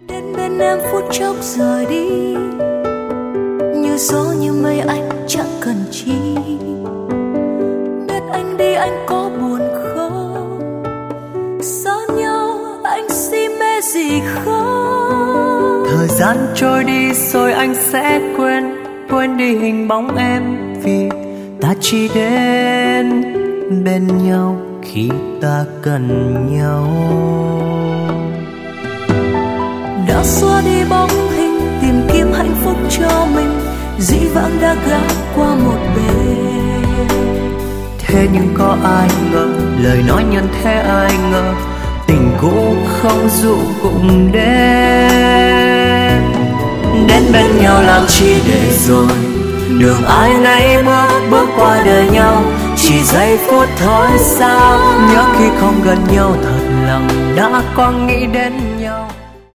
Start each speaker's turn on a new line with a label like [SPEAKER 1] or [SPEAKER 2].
[SPEAKER 1] Đến bên em phút chốc rời đi, như gió như mây anh chẳng cần chi. Biết anh đi anh có buồn không, xa nhau anh si mê gì không.
[SPEAKER 2] Thời gian trôi đi rồi anh sẽ quên đi hình bóng em, vì ta chỉ đến bên nhau khi ta cần nhau.
[SPEAKER 1] Đã xóa đi bóng hình tìm kiếm hạnh phúc cho mình, dĩ vãng đã gác qua một bên.
[SPEAKER 2] Thế nhưng có ai ngờ, lời nói nhân thế ai ngờ, tình cũ không dụ cũng đến. Đến bên nhau làm chi để rồi đường ai nấy bước qua đời nhau, chỉ giây phút thôi sao. Nhớ khi không gần nhau thật lòng đã có nghĩ đến